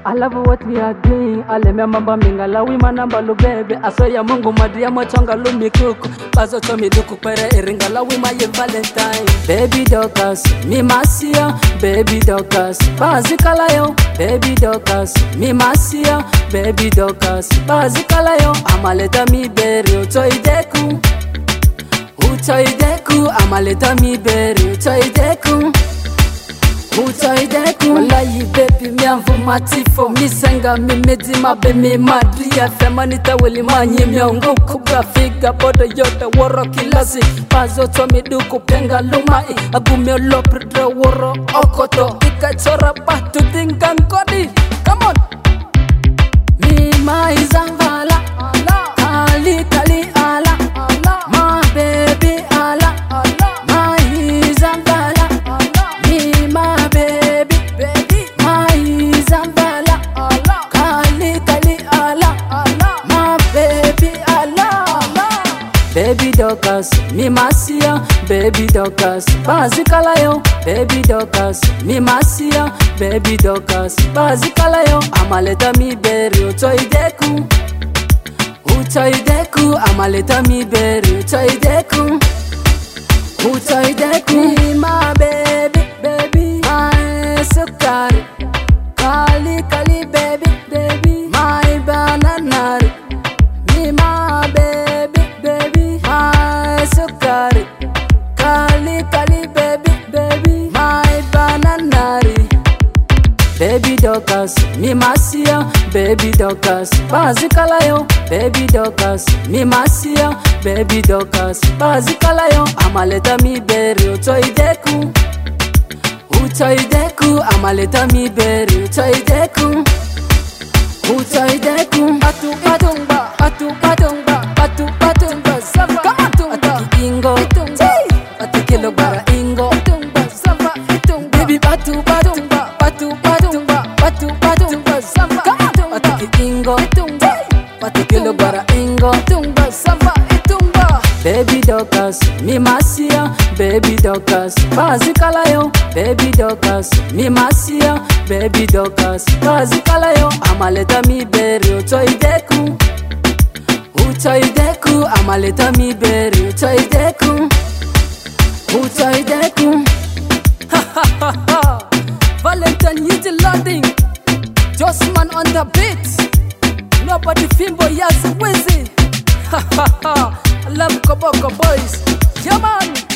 I love what we are doing. Aleme mamba mingala we manamba lu baby. Aso ya Mungu madia mochonga lu mikuku. Bazo chomi duku pere iringala we my Valentine. Baby Dorcas, mi masia. Baby Dorcas, bazikala yo. Baby Dorcas, mi masia. Baby Dorcas, bazikala yo. Amaleta mi beri utoideku. Utoideku, amaleta mi beri utoideku. Utoideku, wallahi baby mi anvumatifo. Misenga mi medima be mi madria. Femanita wili manyi miongo kubra figa. Bodo yote woro kilasi. Pazo tomi duku penga lumai. Agumio lopridre woro okoto. Ika chora batu dingan kodi. Come on. Mi maizanvala Kali kali ala My baby ala Maizanvala Mi my baby Maizanvala Kali kali ala My baby ala Baby Dorcas, mi masia. Baby Dorcas, bazikala yo. Baby Dorcas, mi masia. Baby Dorcas, bazikala yo. Amaleta mi beri utoideku. Utoideku, amaleta mi beri utoideku. Utoideku, mi my baby my sukari. Kali kali baby my bananari. Mi my baby my sukari. Kali kali baby my bananari. Baby Dorcas, mi masia. Baby Dorcas, bazikala yo. Baby Dorcas, mi masia. Baby Dorcas, bazikala yo. Amaleta mi beri utoideku. Utoideku, amaleta mi beri utoideku. Utoideku, atu patumba sava. Ataki ingo, ataki lobara ingo. Baby patumba sava. Ataki ingo, ataki lobara ingo. Baby Dorcas, mi masia. Baby Dorcas, bazikala yo. Baby Dorcas, mi masia. Baby Dorcas, bazikala yo. Amaleta mi beri utoideku. Utoideku, amaleta mi beri utoideku. Utoideku. Valentine you the loading. Josman on the beat. Nobody fimbo yas wizzy. I love Koboko boys. Yeah man.